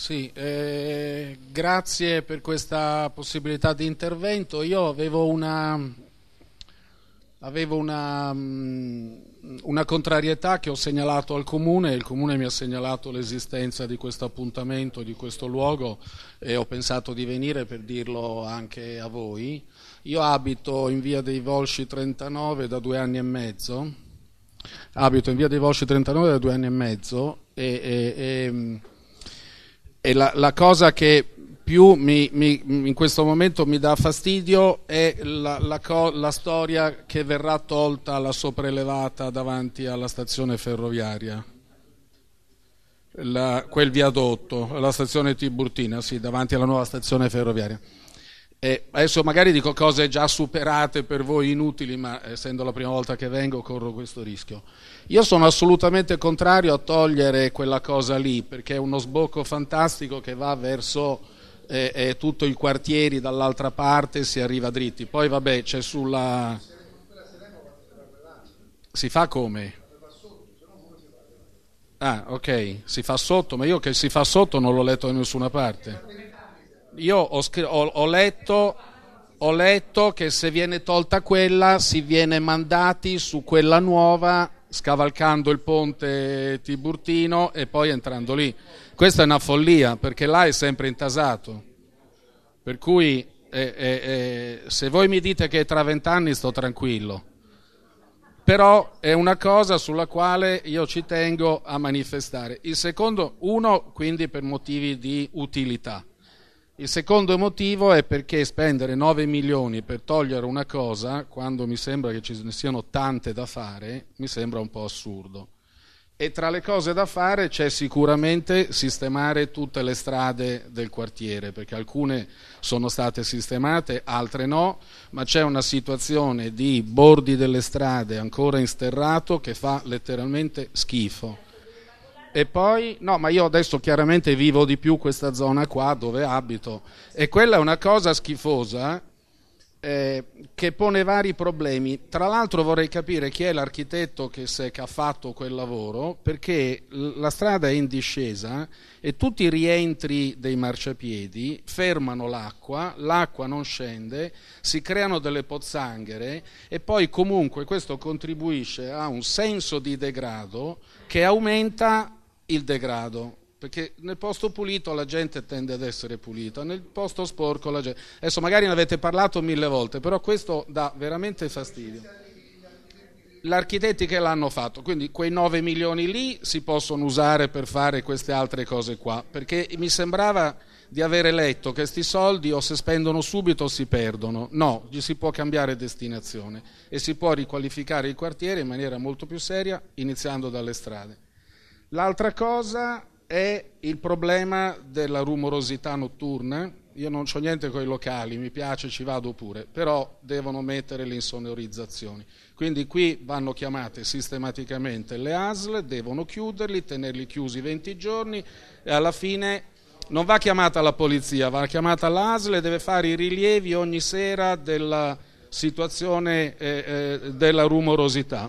Sì, grazie per questa possibilità di intervento. Io avevo una contrarietà che ho segnalato al Comune, e il Comune mi ha segnalato l'esistenza di questo appuntamento, di questo luogo, e ho pensato di venire per dirlo anche a voi. Io abito in via dei Volsci 39 da 2 anni e mezzo. E la cosa che più in questo momento mi dà fastidio è la storia che verrà tolta la sopraelevata davanti alla stazione ferroviaria, quel viadotto, la stazione Tiburtina, sì, davanti alla nuova stazione ferroviaria. E adesso magari dico cose già superate per voi, inutili, ma essendo la prima volta che vengo corro questo rischio. Io sono assolutamente contrario a togliere quella cosa lì, perché è uno sbocco fantastico che va verso tutto i quartieri, dall'altra parte si arriva dritti. Poi vabbè, c'è sulla... Si fa come? Ah, ok, si fa sotto, ma io che si fa sotto non l'ho letto da nessuna parte. Io ho letto che se viene tolta quella si viene mandati su quella nuova, scavalcando il ponte Tiburtino e poi entrando lì. Questa è una follia, perché là è sempre intasato. Per cui se voi mi dite che è tra 20 anni sto tranquillo. Però è una cosa sulla quale io ci tengo a manifestare. Il secondo, quindi per motivi di utilità. Il secondo motivo è perché spendere 9 milioni per togliere una cosa, quando mi sembra che ce ne siano tante da fare, mi sembra un po' assurdo. E tra le cose da fare c'è sicuramente sistemare tutte le strade del quartiere, perché alcune sono state sistemate, altre no, ma c'è una situazione di bordi delle strade ancora insterrato che fa letteralmente schifo. E poi, no, ma io adesso chiaramente vivo di più questa zona qua dove abito, e quella è una cosa schifosa che pone vari problemi. Tra l'altro vorrei capire chi è l'architetto che ha fatto quel lavoro, perché la strada è in discesa e tutti i rientri dei marciapiedi fermano l'acqua non scende, si creano delle pozzanghere e poi comunque questo contribuisce a un senso di degrado che aumenta il degrado, perché nel posto pulito la gente tende ad essere pulita, nel posto sporco la gente... Adesso magari ne avete parlato 1000 volte, però questo dà veramente fastidio. Gli architetti che l'hanno fatto, quindi quei 9 milioni lì si possono usare per fare queste altre cose qua, perché mi sembrava di avere letto che sti soldi o si spendono subito o si perdono. No, gli si può cambiare destinazione e si può riqualificare il quartiere in maniera molto più seria, iniziando dalle strade. L'altra cosa è il problema della rumorosità notturna. Io non c'ho niente con i locali, mi piace, ci vado pure, però devono mettere le insonorizzazioni. Quindi qui vanno chiamate sistematicamente le ASL, devono chiuderli, tenerli chiusi 20 giorni e alla fine non va chiamata la polizia, va chiamata l'ASL e deve fare i rilievi ogni sera della situazione della rumorosità.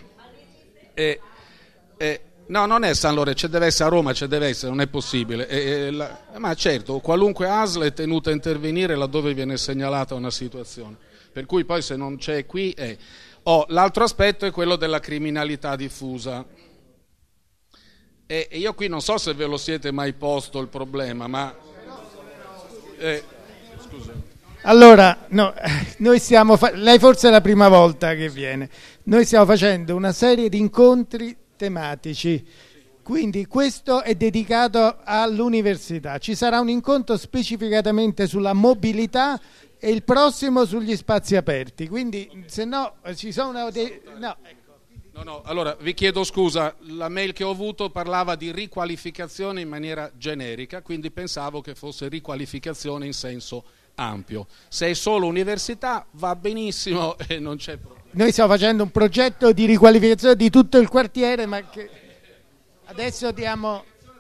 No, non è San Lorenzo, deve essere a Roma, deve essere, non è possibile. Ma certo, qualunque ASL è tenuta a intervenire laddove viene segnalata una situazione. Per cui poi se non c'è qui è... l'altro aspetto è quello della criminalità diffusa. E io qui non so se ve lo siete mai posto il problema, ma... scusa. Allora, no, noi lei forse è la prima volta che viene. Noi stiamo facendo una serie di incontri tematici, quindi questo è dedicato all'università. Ci sarà un incontro specificatamente sulla mobilità e il prossimo sugli spazi aperti, quindi se no ci sono No, allora vi chiedo scusa, la mail che ho avuto parlava di riqualificazione in maniera generica, quindi pensavo che fosse riqualificazione in senso ampio. Se è solo università va benissimo e non c'è problema. Noi stiamo facendo un progetto di riqualificazione di tutto il quartiere, ma che adesso diamo